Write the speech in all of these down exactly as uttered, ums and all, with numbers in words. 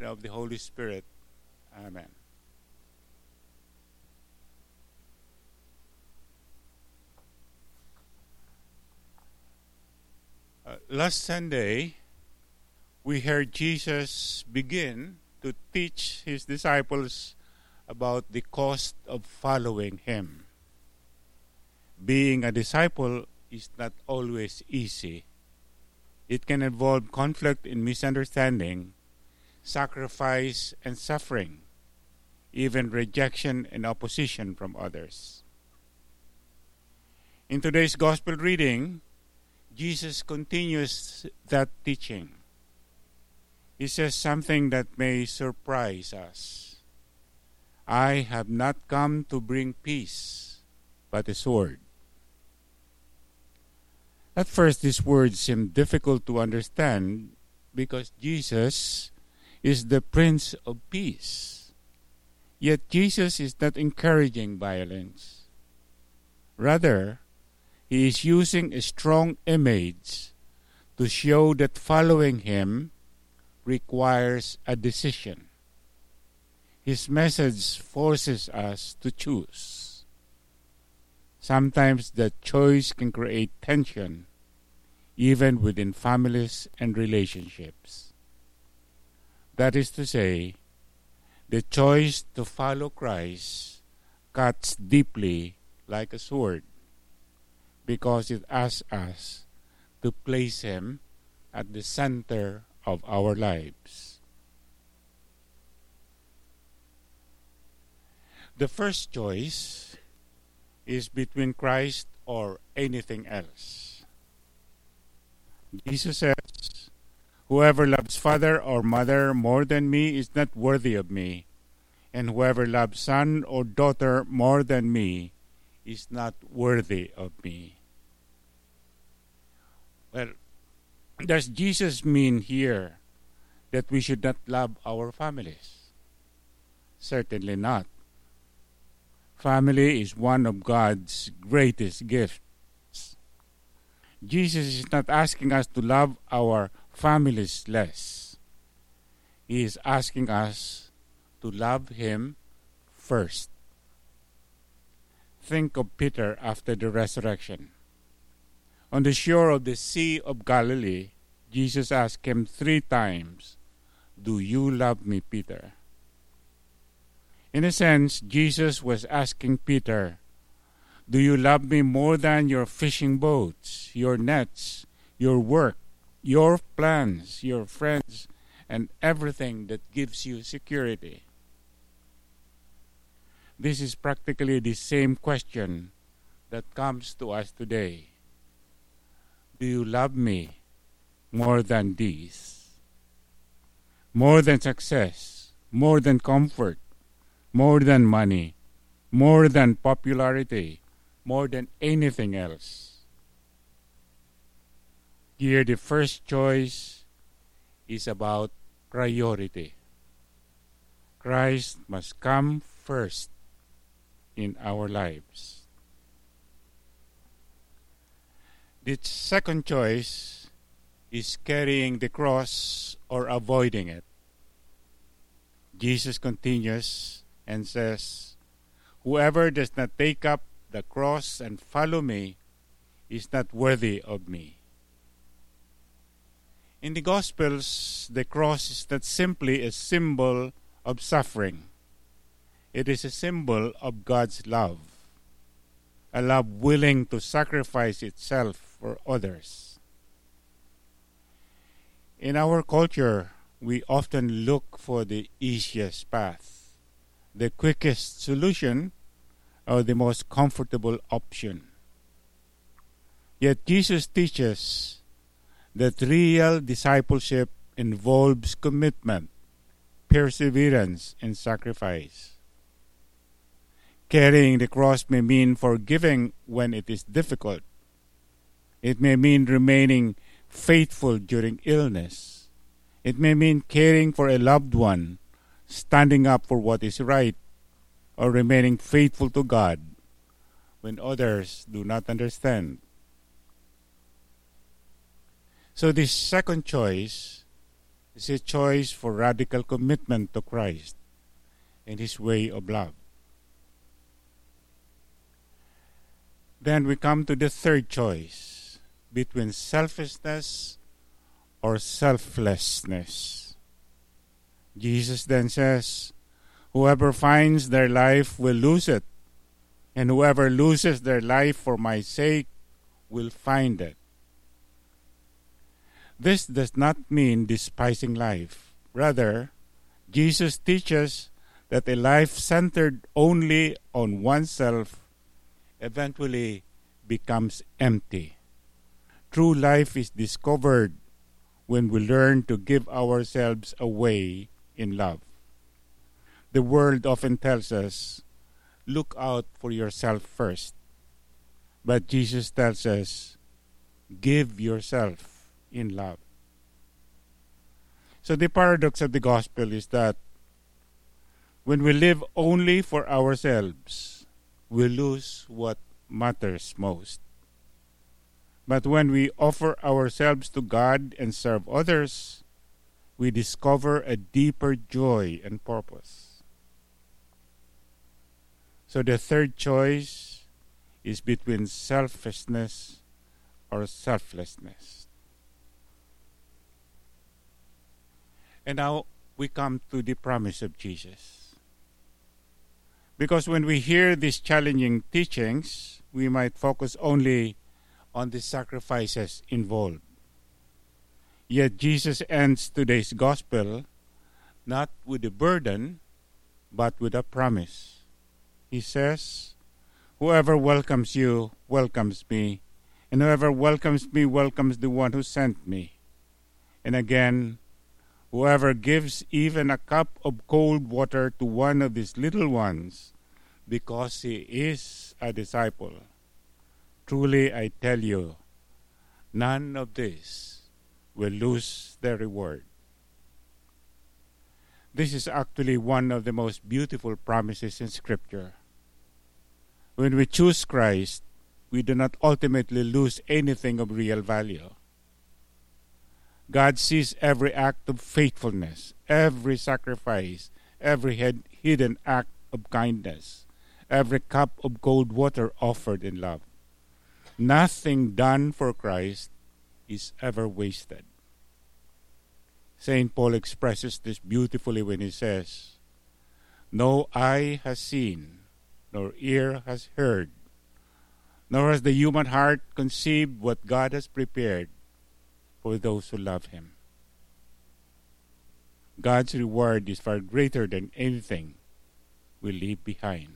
and of the Holy Spirit. Amen. Uh, last Sunday, we heard Jesus begin to teach his disciples about the cost of following him. Being a disciple is not always easy. It can involve conflict and misunderstanding, sacrifice and suffering, even rejection and opposition from others. In today's gospel reading, Jesus continues that teaching. He says something that may surprise us. I have not come to bring peace, but a sword. At first, these words seem difficult to understand because Jesus is the Prince of Peace. Yet Jesus is not encouraging violence. Rather, he is using a strong image to show that following him requires a decision. His message forces us to choose. Sometimes that choice can create tension, even within families and relationships. That is to say, the choice to follow Christ cuts deeply like a sword, because it asks us to place him at the center of our lives. The first choice is between Christ or anything else. Jesus says, whoever loves father or mother more than me is not worthy of me, and whoever loves son or daughter more than me is not worthy of me. Well, does Jesus mean here that we should not love our families? Certainly not. Family is one of God's greatest gifts. Jesus is not asking us to love our families less. He is asking us to love him first. Think of Peter after the resurrection. On the shore of the Sea of Galilee, Jesus asked him three times, "Do you love me, Peter?" In a sense, Jesus was asking Peter, "Do you love me more than your fishing boats, your nets, your work, your plans, your friends, and everything that gives you security?" This is practically the same question that comes to us today. Do you love me more than these? More than success, more than comfort, more than money, more than popularity, more than anything else. Here, the first choice is about priority. Christ must come first in our lives. The second choice is carrying the cross or avoiding it. Jesus continues and says, whoever does not take up the cross and follow me is not worthy of me. In the Gospels, the cross is not simply a symbol of suffering. It is a symbol of God's love, a love willing to sacrifice itself for others. In our culture, we often look for the easiest path, the quickest solution, or the most comfortable option. Yet Jesus teaches that real discipleship involves commitment, perseverance, and sacrifice. Carrying the cross may mean forgiving when it is difficult. It may mean remaining faithful during illness. It may mean caring for a loved one, standing up for what is right, or remaining faithful to God when others do not understand. So this second choice It's a choice for radical commitment to Christ and His way of love. Then we come to the third choice, between selfishness or selflessness. Jesus then says, whoever finds their life will lose it, and whoever loses their life for my sake will find it. This does not mean despising life. Rather, Jesus teaches that a life centered only on oneself eventually becomes empty. True life is discovered when we learn to give ourselves away in love. The world often tells us, look out for yourself first. But Jesus tells us, give yourself in love. So the paradox of the gospel is that when we live only for ourselves, we lose what matters most. But when we offer ourselves to God and serve others, we discover a deeper joy and purpose. So the third choice is between selfishness or selflessness. And now we come to the promise of Jesus. Because when we hear these challenging teachings, we might focus only on the sacrifices involved. Yet Jesus ends today's gospel not with a burden, but with a promise. He says, whoever welcomes you welcomes me, and whoever welcomes me welcomes the one who sent me. And again, whoever gives even a cup of cold water to one of these little ones, because he is a disciple, truly I tell you, none of these will lose their reward. This is actually one of the most beautiful promises in Scripture. When we choose Christ, we do not ultimately lose anything of real value. God sees every act of faithfulness, every sacrifice, every head, hidden act of kindness, every cup of cold water offered in love. Nothing done for Christ is ever wasted. Saint Paul expresses this beautifully when he says, no eye has seen, nor ear has heard, nor has the human heart conceived what God has prepared for those who love Him. God's reward is far greater than anything we leave behind.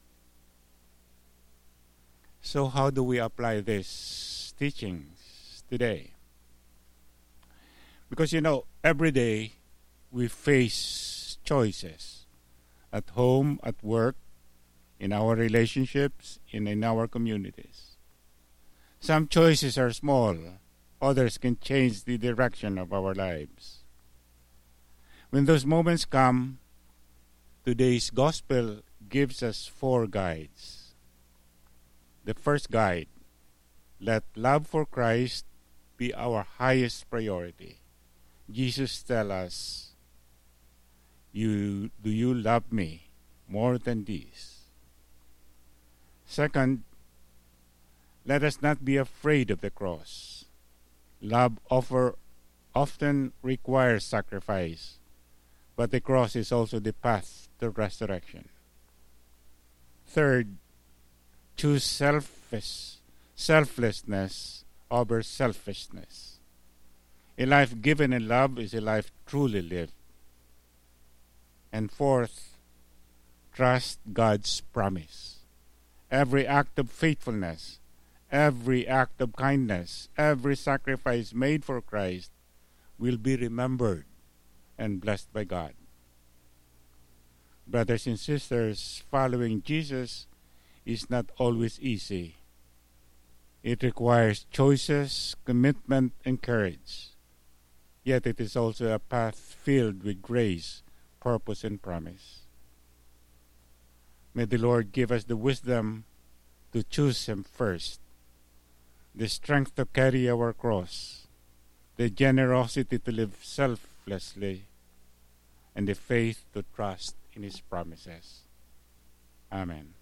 So how do we apply these teachings today? Because, you know, every day we face choices at home, at work, in our relationships, and in our communities. Some choices are small, others can change the direction of our lives. When those moments come, today's gospel gives us four guides. The first guide, let love for Christ be our highest priority. Jesus tells us, you, do you love me more than these? Second, let us not be afraid of the cross. Love offer often requires sacrifice, but the cross is also the path to resurrection. Third, choose selfish, selflessness over selfishness. A life given in love is a life truly lived. And fourth, trust God's promise. Every act of faithfulness, every act of kindness, every sacrifice made for Christ will be remembered and blessed by God. Brothers and sisters, following Jesus is not always easy. It requires choices, commitment, and courage. Yet it is also a path filled with grace, purpose, and promise. May the Lord give us the wisdom to choose Him first, the strength to carry our cross, the generosity to live selflessly, selflessly and the faith to trust in His promises. Amen.